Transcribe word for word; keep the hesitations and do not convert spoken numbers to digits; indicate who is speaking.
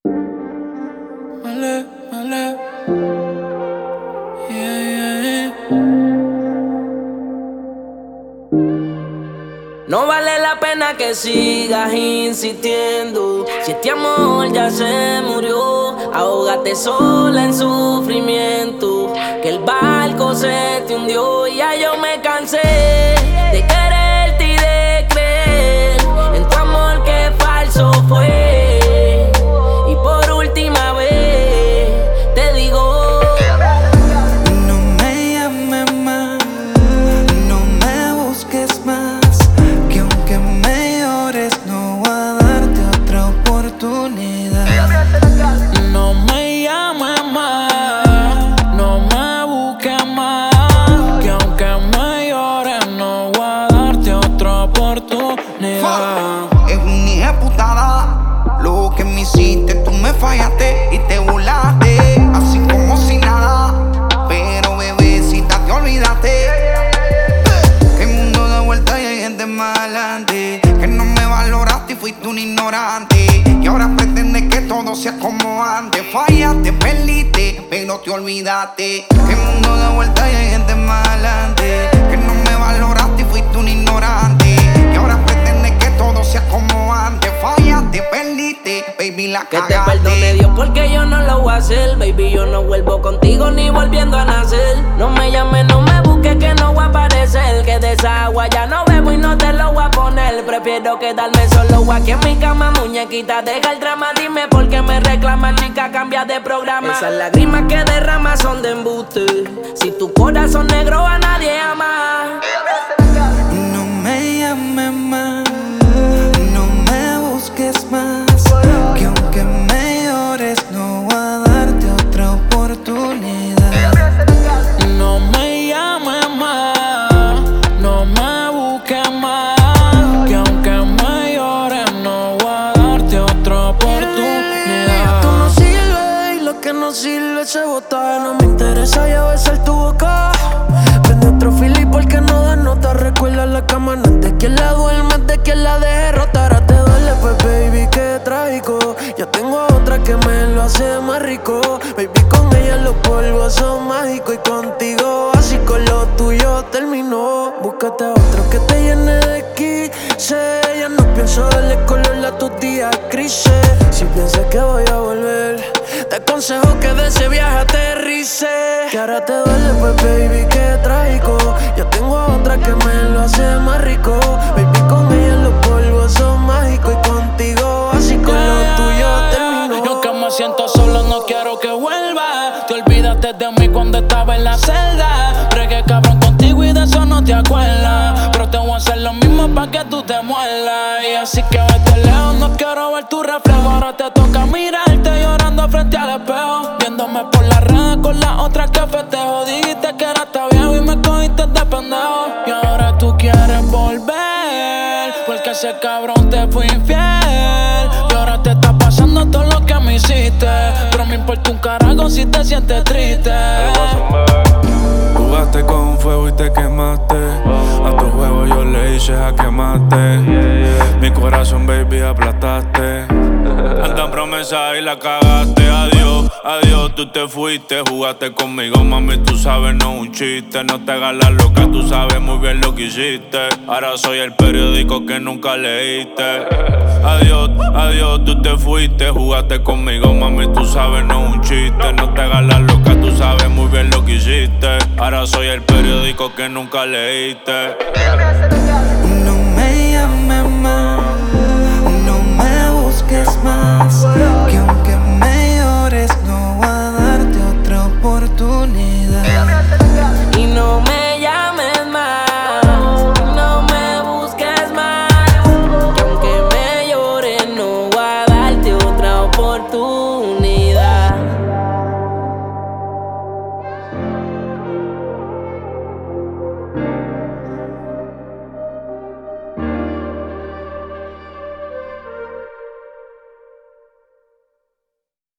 Speaker 1: Vale, vale. Yeah, yeah, yeah.
Speaker 2: No vale la pena que sigas insistiendo. Si este amor ya se murió, ahógate sola en sufrimiento. Que el barco se te hundió y ya yo me cansé de quererte y de creer en tu amor que falso fue. Y por última vez te digo:
Speaker 1: no me llames más, no me busques más, que aunque me llores no voy a darte otra oportunidad. No me llames más, no me busques más, que aunque me llores no voy a darte otra oportunidad.
Speaker 3: Es una hija de putada lo que me hiciste, tú me fallaste y te burlaste, así como si nada. Pero bebecita te olvidaste que el mundo da vuelta y hay gente más adelante, que no me valoraste y fuiste un ignorante, y ahora pretendes que todo sea como antes. Fallaste, perdiste, pero te olvidaste que el mundo da vuelta y hay gente más adelante, que no me valoraste y fuiste un ignorante, y ahora pretendes que todo sea como antes. Fallaste, perdiste, baby, la
Speaker 2: Que te
Speaker 3: cagaste.
Speaker 2: perdone Dios porque yo no lo voy a hacer. Baby, yo no vuelvo contigo ni volviendo a nacer. No me llames, no me busques que no voy a aparecer. Que de esa agua ya no bebo y no te lo voy a poner. Prefiero quedarme solo aquí en mi cama, muñequita, deja el drama. Dime por qué me reclamas, chica, cambia de programa. Esas lágrimas que derramas son de embuste. Si tu corazón negro a nadie ama.
Speaker 1: No me llames más, no me busques más, que aunque me llores no voy a darte otra oportunidad. No me llames más, no me busques más, que aunque me llores no voy a darte otra oportunidad. Esto no sirve y lo que no sirve se bota. No me interesa ya besar tu boca. Prende otro fili porque no da nota. Recuerda la cama, no es de quien la duerme, es de quien la deje rotar. Ahora te duele, pues baby, qué trágico. Ya tengo otra que me lo hace más rico. Baby, con ella los polvos son mágicos, y contigo así con lo tuyo terminó. Búscate a otro que te llene de quise. Ya no pienso darle color a tus días grises. Si piensas que voy a volver, te aconsejo que de ese viaje aterrice. Que ahora te duele, pues baby, qué trágico. Ya tengo otra que me lo hace más rico. Baby, con ella los polvos son mágicos, y contigo así con lo tuyo terminó. Yo que me siento solo, no quiero que vuelva. Te olvidaste de mí cuando estaba en la celda. Bregué cabrón contigo y de eso no te acuerdas, pero te voy a hacer lo mismo pa' que tú te muerdas. Y así que vete lejos, no quiero ver tu reflejo. Ahora te toca mirarte llorando frente al espejo, viéndome por las redes con la otra que festejo. Dijiste que era hasta viejo y me cogiste de pendejo. Y ahora tú quieres volver porque ese cabrón te fue infiel. Y ahora te está pasando todo lo que me hiciste, pero me importa un carajo si te sientes triste.
Speaker 4: Jugaste con fuego y te quemaste. A tu juego yo le hice a quemarte. Mi corazón, baby, aplastaste. Tanta promesa y la cagaste. Adiós, adiós, tú te fuiste. Jugaste conmigo, mami, tú sabes, no un chiste. No te hagas la loca, tú sabes muy bien lo que hiciste. Ahora soy el periódico que nunca leíste. Adiós, adiós, tú te fuiste. Jugaste conmigo, mami, tú sabes, no un chiste. No te hagas la loca, tú sabes muy bien lo que hiciste. Ahora soy el periódico que nunca leíste.